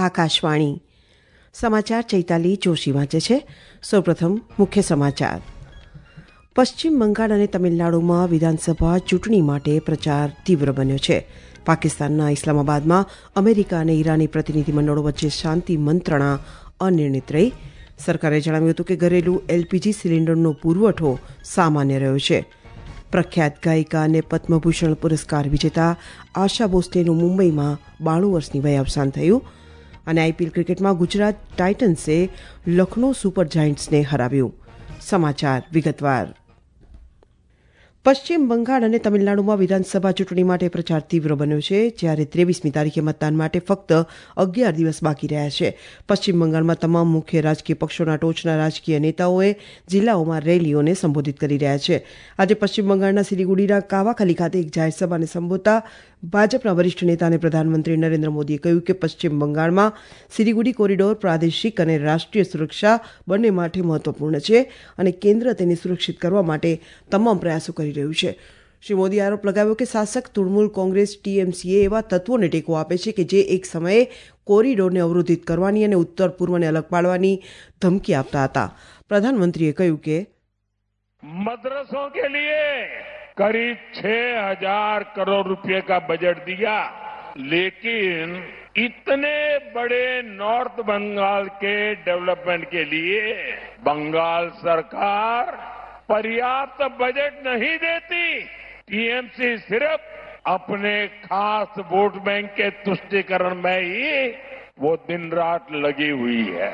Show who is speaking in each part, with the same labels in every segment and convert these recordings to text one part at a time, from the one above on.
Speaker 1: આકાશવાણી સમાચાર ચૈતાલી જોશી વાંચે છે. સૌપ્રથમ મુખ્ય સમાચાર. પશ્ચિમ બંગાળ અને તમિલનાડુમાં વિધાનસભા ચૂંટણી માટે પ્રચાર તીવ્ર બન્યો છે. પાકિસ્તાનના ઇસ્લામાબાદમાં અમેરિકા અને ઈરાની પ્રતિનિધિમંડળો વચ્ચે શાંતિ મંત્રણા અનિર્ણિત રહી. સરકારે જણાવ્યું હતું કે ઘરેલું એલપીજી સિલિન્ડરનો પુરવઠો સામાન્ય રહ્યો છે. પ્રખ્યાત ગાયિકા અને પદ્મભૂષણ પુરસ્કાર વિજેતા આશા ભોસલેનું મુંબઈમાં 92 વર્ષની વયે અવસાન થયું. અને આઈપીએલ ક્રિકેટમાં ગુજરાત ટાઇટન્સે લખનૌ સુપર જાયન્ટ્સને હરાવ્યું. સમાચાર વિગતવાર. પશ્ચિમ બંગાળ અને તમિલનાડુમાં વિધાનસભા ચૂંટણી માટે પ્રચાર તીવ્ર બન્યો છે, જ્યારે 23મી તારીખે મતદાન માટે ફક્ત 11 દિવસ બાકી રહ્યા છે. પશ્ચિમ બંગાળમાં તમામ મુખ્ય રાજકીય પક્ષોના ટોચના રાજકીય નેતાઓએ જિલ્લાઓમાં રેલીઓને સંબોધિત કરી રહ્યા છે. આજે પશ્ચિમ બંગાળના સિલિગુડીના કાવાખાલી ખાતે એક જાહેર સભાને સંબોધતા ભાજપના વરિષ્ઠ નેતા અને પ્રધાનમંત્રી નરેન્દ્ર મોદીએ કહ્યું કે પશ્ચિમ બંગાળમાં સિલિગુડી કોરિડોર પ્રાદેશિક અને રાષ્ટ્રીય સુરક્ષા બંને માટે મહત્વપૂર્ણ છે અને કેન્દ્ર તેને સુરક્ષિત કરવા માટે તમામ પ્રયાસો કરી રહ્યું છે. શ્રી મોદીએ આરોપ લગાવ્યો કે શાસક તૃણમૂલ કોંગ્રેસ ટીએમસીએ એવા તત્વોને ટેકો આપે છે કે જે એક સમયે કોરિડોરને અવરોધિત કરવાની અને ઉત્તર પૂર્વને અલગ પાડવાની ધમકી આપતા હતા. પ્રધાનમંત્રીએ કહ્યું કે
Speaker 2: मदरसों के लिए करीब 6,000 करोड़ रुपए का बजट दिया, लेकिन इतने बड़े नॉर्थ बंगाल के डेवलपमेंट के लिए बंगाल सरकार पर्याप्त बजट नहीं देती. टीएमसी सिर्फ अपने खास वोट बैंक के तुष्टीकरण में ही वो दिन रात लगी हुई है.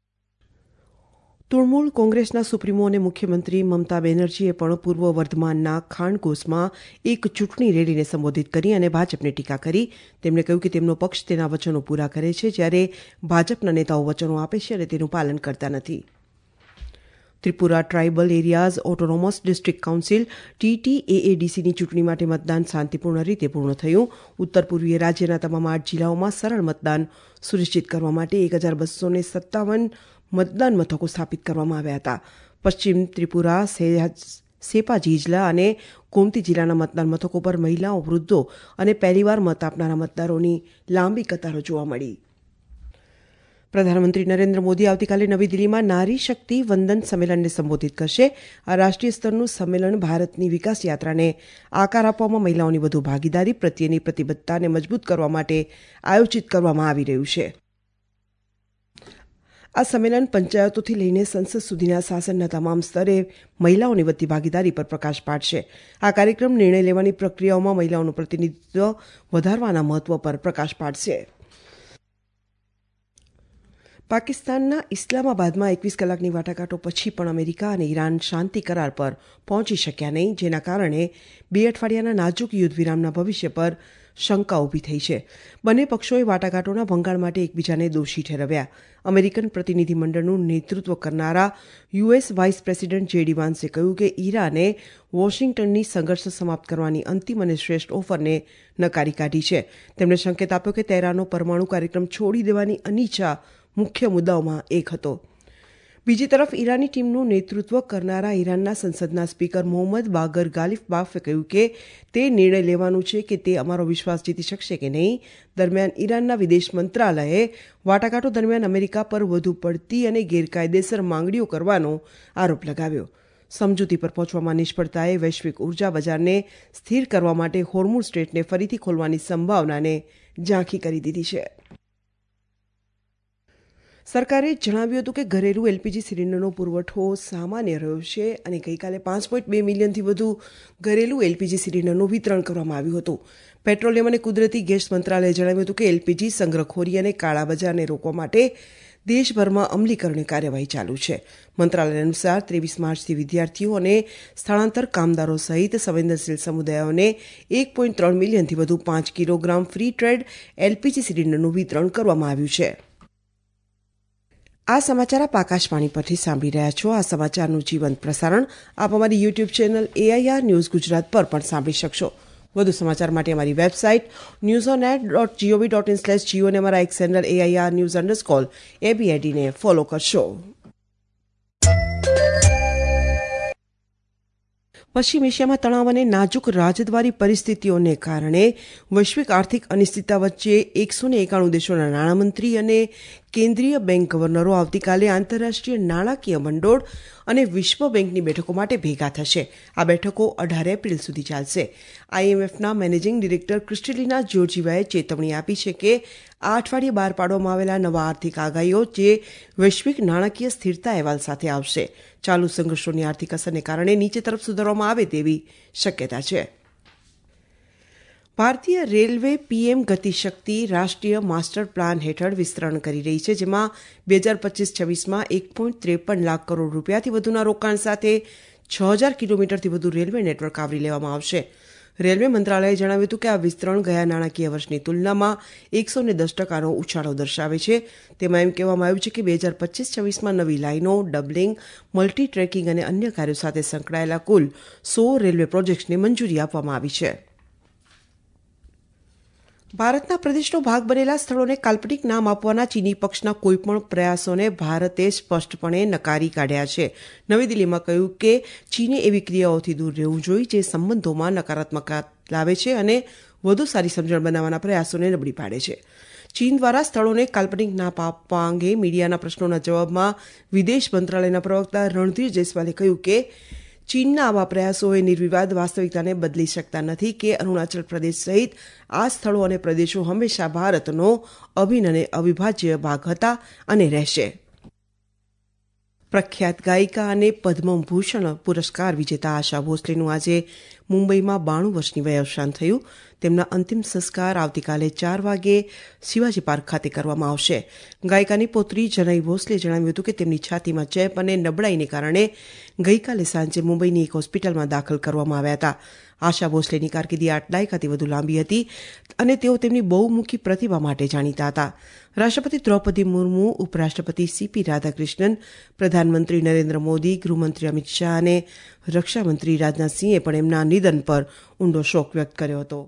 Speaker 1: તૃણમૂલ કોંગ્રેસના સુપ્રીમો અને મુખ્યમંત્રી મમતા બેનર્જીએ પણ પૂર્વ વર્ધમાનના ખાનકોસમાં એક ચૂંટણી રેલીને સંબોધિત કરી અને ભાજપને ટીકા કરી. તેમણે કહ્યું કે તેમનો પક્ષ તેના વચનો પૂરા કરે છે, જ્યારે ભાજપના નેતાઓ વચનો આપે છે અને તેનું પાલન કરતા નથી. Tripura tribal areas autonomous district council TTAADCની ચૂંટણી માટે મતદાન શાંતિપૂર્ણ રીતે પૂર્ણ થયું. ઉત્તર પૂર્વીય રાજ્યના તમામ 8 જિલ્લાઓમાં સરળ મતદાન સુનિશ્ચિત કરવા માટે 1257 મતદાન મથકો સ્થાપિત કરવામાં આવ્યા હતા. પશ્ચિમ ત્રિપુરા, સેપાજીજલા અને ગોમતી જિલ્લાના મતદાન મથકો પર મહિલાઓ, વૃદ્ધો અને પહેલીવાર મત આપનારા મતદારોની લાંબી કતારો જોવા મળી. પ્રધાનમંત્રી નરેન્દ્ર મોદી આવતીકાલે નવી દિલ્હીમાં નારી શક્તિ વંદન સંમેલનને સંબોધિત કરશે. આ રાષ્ટ્રીય સ્તરનું સંમેલન ભારતની વિકાસ યાત્રાને આકાર આપવામાં મહિલાઓની વધુ ભાગીદારી પ્રત્યેની પ્રતિબદ્ધતાને મજબૂત કરવા માટે આયોજિત કરવામાં આવી રહ્યું છે. આ સંમેલન પંચાયતોથી લઈને સંસદ સુધીના શાસનના તમામ સ્તરે મહિલાઓની વધતી ભાગીદારી પર પ્રકાશ પાડશે. આ કાર્યક્રમ નિર્ણય લેવાની પ્રક્રિયાઓમાં મહિલાઓનું પ્રતિનિધિત્વ વધારવાના મહત્વ પર પ્રકાશ પાડશે. પાકિસ્તાનના ઇસ્લામાબાદમાં 21 કલાકની વાટાઘાટો પછી પણ અમેરિકા અને ઈરાન શાંતિ કરાર પર પહોંચી શક્યા નહીં, જેના કારણે 2 અઠવાડિયાના નાજુક યુદ્ધ વિરામના ભવિષ્ય પર શંકા ઊભી થઈ છે. બંને પક્ષોએ વાટાઘાટોના ભંગાણ માટે એકબીજાને દોષી ઠેરવ્યા. અમેરિકન પ્રતિનિધિમંડળનું નેતૃત્વ કરનારા યુએસ વાઇસ પ્રેસિડેન્ટ JD વાન્સે કહ્યું કે ઈરાને વોશિંગ્ટનની સંઘર્ષ સમાપ્ત કરવાની અંતિમ અને શ્રેષ્ઠ ઓફરને નકારી કાઢી છે. તેમણે સંકેત આપ્યો કે તેહરાનનો પરમાણુ કાર્યક્રમ છોડી દેવાની અનિચ્છા મુખ્ય મુદ્દાઓમાં એક હતો. બીજી તરફ ઈરાની ટીમનું નેતૃત્વ કરનારા ઈરાનના સંસદના સ્પીકર મોહમ્મદ બાગર ગાલિફબાફે કહ્યું કે તે નિર્ણય લેવાનું છે કે તે અમારો વિશ્વાસ જીતી શકશે કે નહીં. દરમિયાન ઈરાનના વિદેશ મંત્રાલયે વાટાઘાટો દરમિયાન અમેરિકા પર વધુ પડતી અને ગેરકાયદેસર માંગણીઓ કરવાનો આરોપ લગાવ્યો. સમજૂતી પર પહોંચવામાં નિષ્ફળતાએ વૈશ્વિક ઉર્જા બજારને સ્થિર કરવા માટે હોર્મુઝ સ્ટ્રેટને ફરીથી ખોલવાની સંભાવનાને ઝાંખી કરી દીધી છે. સરકારે જણાવ્યું હતું કે ઘરેલું એલપીજી સિલિન્ડરનો પુરવઠો સામાન્ય રહ્યો છે અને ગઈકાલે 5.2 મિલિયનથી વધુ ઘરેલું એલપીજી સિલિન્ડરનું વિતરણ કરવામાં આવ્યું હતું. પેટ્રોલિયમ અને કુદરતી ગેસ મંત્રાલયે જણાવ્યું હતું કે એલપીજી સંગ્રહખોરી અને કાળાબજારને રોકવા માટે દેશભરમાં અમલીકરણની કાર્યવાહી ચાલુ છે. મંત્રાલય અનુસાર 23 માર્ચથી વિદ્યાર્થીઓ અને સ્થળાંતર કામદારો સહિત સંવેદનશીલ સમુદાયોને 1.3 મિલિયનથી વધુ 5 કિલોગ્રામ ફ્રી ટ્રેડ એલપીજી સિલિન્ડરનું વિતરણ કરવામાં આવ્યું છે. આ સમાચાર આપ આકાશવાણી પરથી સાંભળી રહ્યા છો. આ સમાચારનું જીવંત પ્રસારણ આપ અમારી YouTube channel AIR news Gujarat પર પણ સાંભળી શકશો. વધુ સમાચાર માટે અમારી વેબસાઇટ newsonet.gov.in/geo અને અમારા એક્સ હેન્ડલ AIR_ABID ને ફોલો કરશો. પશ્ચિમ એશિયામાં તણાવ અને નાજુક રાજદ્વારી પરિસ્થિતિઓને કારણે વૈશ્વિક આર્થિક અનિશ્ચિતતા વચ્ચે 191 દેશોના નાણામંત્રી અને કેન્દ્રીય બેંક ગવર્નરો આવતીકાલે આંતરરાષ્ટ્રીય નાણાકીય ભંડોળ અને વિશ્વ બેંકની બેઠકો માટે ભેગા થશે. આ બેઠકો 18 એપ્રિલ સુધી ચાલશે. આઈએમએફના મેનેજિંગ ડિરેક્ટર ક્રિસ્ટેલિના જ્યોર્જીવાએ ચેતવણી આપી છે કે આ અઠવાડિયે બહાર પાડવામાં આવેલા નવા આર્થિક આગાહીઓ જે વૈશ્વિક નાણાકીય સ્થિરતા અહેવાલ સાથે આવશે. ચાલુ સંઘર્ષોની આર્થિક અસરને કારણે નીચે તરફ સુધારવામાં આવે તેવી શક્યતા છે. ભારતીય રેલવે પીએમ ગતિશક્તિ રાષ્ટ્રીય માસ્ટર પ્લાન હેઠળ વિસ્તરણ કરી રહી છે, જેમાં 2025-26માં 1.53 લાખ કરોડ રૂપિયાથી વધુના રોકાણ સાથે 6,000 કિલોમીટરથી વધુ રેલવે નેટવર્ક આવરી લેવામાં આવશે. રેલવે મંત્રાલયે જણાવ્યું હતું કે આ વિસ્તરણ ગયા નાણાકીય વર્ષની તુલનામાં 110% ઉછાળો દર્શાવે છે. તેમાં એમ કહેવામાં આવ્યું છે કે 2025-26માં નવી લાઇનો, ડબલિંગ, મલ્ટી ટ્રેકિંગ અને અન્ય કાર્યો સાથે સંકળાયેલા કુલ 100 રેલવે પ્રોજેક્ટ્સને મંજૂરી આપવામાં આવી છે. ભારતના પ્રદેશનો ભાગ બનેલા સ્થળોને કાલ્પનિક નામ આપવાના ચીની પક્ષના કોઈપણ પ્રયાસોને ભારતે સ્પષ્ટપણે નકારી કાઢ્યા છે. નવી દિલ્હીમાં કહ્યું કે ચીને એવી ક્રિયાઓથી દૂર રહેવું જોઈએ જે સંબંધોમાં નકારાત્મકતા લાવે છે અને વધુ સારી સમજણ બનાવવાના પ્રયાસોને નબળી પાડે છે. ચીન દ્વારા સ્થળોને કાલ્પનિક નામ આપવા અંગે મીડિયાના પ્રશ્નોના જવાબમાં વિદેશ મંત્રાલયના પ્રવક્તા રણધીર જયસ્વાલે કહ્યું કે ચીનના આવા પ્રયાસોએ નિર્વિવાદ વાસ્તવિકતાને બદલી શકતા નથી કે અરુણાચલ પ્રદેશ સહિત આ સ્થળો અને પ્રદેશો હંમેશા ભારતનો અભિન્ન અને અવિભાજ્ય ભાગ હતા અને રહેશે. પ્રખ્યાત ગાયિકા અને પદ્મભૂષણ પુરસ્કાર વિજેતા આશા ભોસલેનું આજે મુંબઈમાં 92 વર્ષની વયે અવસાન થયું. તેમના અંતિમ સંસ્કાર આવતીકાલે 4 વાગે શિવાજી પાર્ક ખાતે કરવામાં આવશે. ગાયિકાની પુત્રી જનઈ ભોસલે જણાવ્યું હતું કે તેમની છાતીમાં ચેપ અને નબળાઈને કારણે ગઈકાલે સાંજે મુંબઈની એક હોસ્પિટલમાં દાખલ કરવામાં આવ્યા હતા. આશા ભોસલેની કારકિર્દી 8 દાયકાથી વધુ લાંબી હતી અને તેઓ તેમની બહુમુખી પ્રતિભા માટે જાણીતા હતા. રાષ્ટ્રપતિ દ્રૌપદી મુર્મુ, ઉપરાષ્ટ્રપતિ સીપી રાધાકૃષ્ણન, પ્રધાનમંત્રી નરેન્દ્ર મોદી, ગૃહમંત્રી અમિત શાહ અને રક્ષામંત્રી રાજનાથસિંહે પણ એમના નિધન પર ઊંડો શોક વ્યક્ત કર્યો હતો.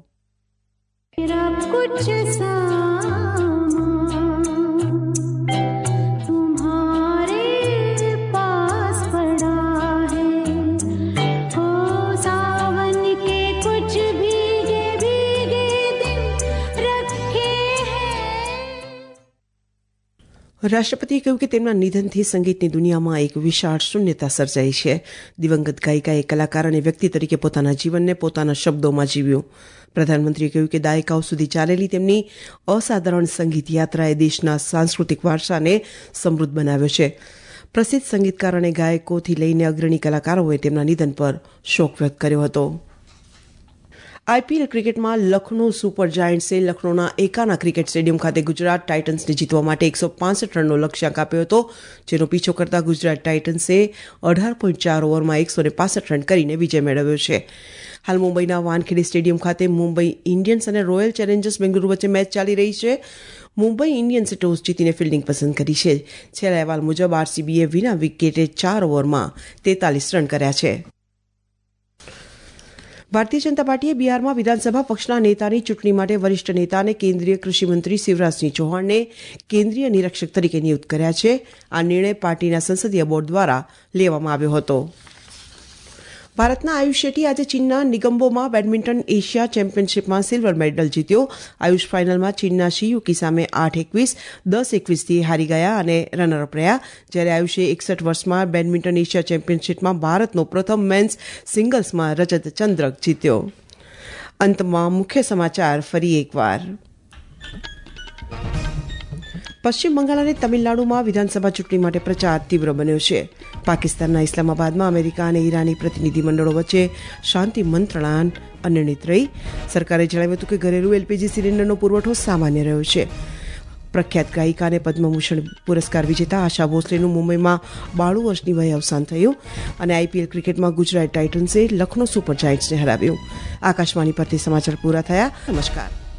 Speaker 1: રાષ્ટ્રપતિએ કહ્યું કે તેમના નિધનથી સંગીતની દુનિયામાં એક વિશાળ શૂન્યતા સર્જાઈ છે. દિવંગત ગાયિકાએ કલાકાર અને વ્યક્તિ તરીકે પોતાના જીવનને પોતાના શબ્દોમાં જીવ્યું. પ્રધાનમંત્રીએ કહ્યું કે દાયકાઓ સુધી ચાલેલી તેમની અસાધારણ સંગીત યાત્રાએ દેશના સાંસ્કૃતિક વારસાને સમૃદ્ધ બનાવ્યો છે. પ્રસિદ્ધ સંગીતકાર અને ગાયકોથી લઈને અગ્રણી કલાકારોએ તેમના નિધન પર શોક વ્યક્ત કર્યો હતો. આઈપીએલ ક્રિકેટમાં લખનૌ સુપર જાયન્ટ્સે લખનૌના એકાના ક્રિકેટ સ્ટેડિયમ ખાતે ગુજરાત ટાઇટન્સને જીતવા માટે 165 રનનો લક્ષ્યાંક આપ્યો હતો, જેનો પીછો કરતા ગુજરાત ટાઇટન્સે 18.4 ઓવરમાં 165 રન કરીને વિજય મેળવ્યો છે. હાલ મુંબઈના વાનખેડે સ્ટેડિયમ ખાતે મુંબઈ ઇન્ડિયન્સ અને રોયલ ચેલેન્જર્સ બેંગલુરુ વચ્ચે મેચ ચાલી રહી છે. મુંબઈ ઇન્ડિયન્સે ટોસ જીતીને ફિલ્ડિંગ પસંદ કરી છે. છેલ્લા અહેવાલ મુજબ આરસીબીએ વિના વિકેટે 4 ઓવરમાં 43 રન કર્યા છે. ભારતીય જનતા પાર્ટીએ બિહારમાં વિધાનસભા પક્ષના નેતાની ચૂંટણી માટે વરિષ્ઠ નેતા અને કેન્દ્રીય કૃષિ મંત્રી શિવરાજસિંહ ચૌહાણને કેન્દ્રીય નિરીક્ષક તરીકે નિયુક્ત કર્યા છે. આ નિર્ણય પાર્ટીના સંસદીય બોર્ડ દ્વારા લેવામાં આવ્યો હતો. ભારતના આયુષ શેટ્ટી આજે ચીનના નિગમ્બોમાં બેડમિન્ટન એશિયા ચેમ્પિયનશિપમાં સિલ્વર મેડલ જીત્યો. આયુષ ફાઇનલમાં ચીનના શિયુકી સામે 8-21, 10-21થી હારી ગયા અને રનરઅપ રહ્યા, જ્યારે આયુષે 61 વર્ષમાં બેડમિન્ટન એશિયા ચેમ્પિયનશિપમાં ભારતનો પ્રથમ મેન્સ સિંગલ્સમાં રજત ચંદ્રક જીત્યો. અંતમાં મુખ્ય સમાચાર ફરી એકવાર. પશ્ચિમ બંગાળ અને તમિલનાડુમાં વિધાનસભા ચૂંટણી માટે પ્રચાર તીવ્ર બન્યો છે. પાકિસ્તાનના ઇસ્લામાબાદમાં અમેરિકા અને ઈરાની પ્રતિનિધિ મંડળો વચ્ચે શાંતિ મંત્રણા અનિર્ણિત રહી. સરકારે જણાવ્યું હતું કે ઘરેલું એલપીજી સિલિન્ડરનો પુરવઠો સામાન્ય રહ્યો છે. પ્રખ્યાત ગાયિકા અને પદ્મભૂષણ પુરસ્કાર વિજેતા આશા ભોસલેનું મુંબઈમાં 92 વર્ષની વયે અવસાન થયું. અને આઈપીએલ ક્રિકેટમાં ગુજરાત ટાઇટન્સે લખનૌ સુપર જાયન્ટ્સને હરાવ્યું. આકાશવાણી પરથી સમાચાર પૂરા થયા. નમસ્કાર.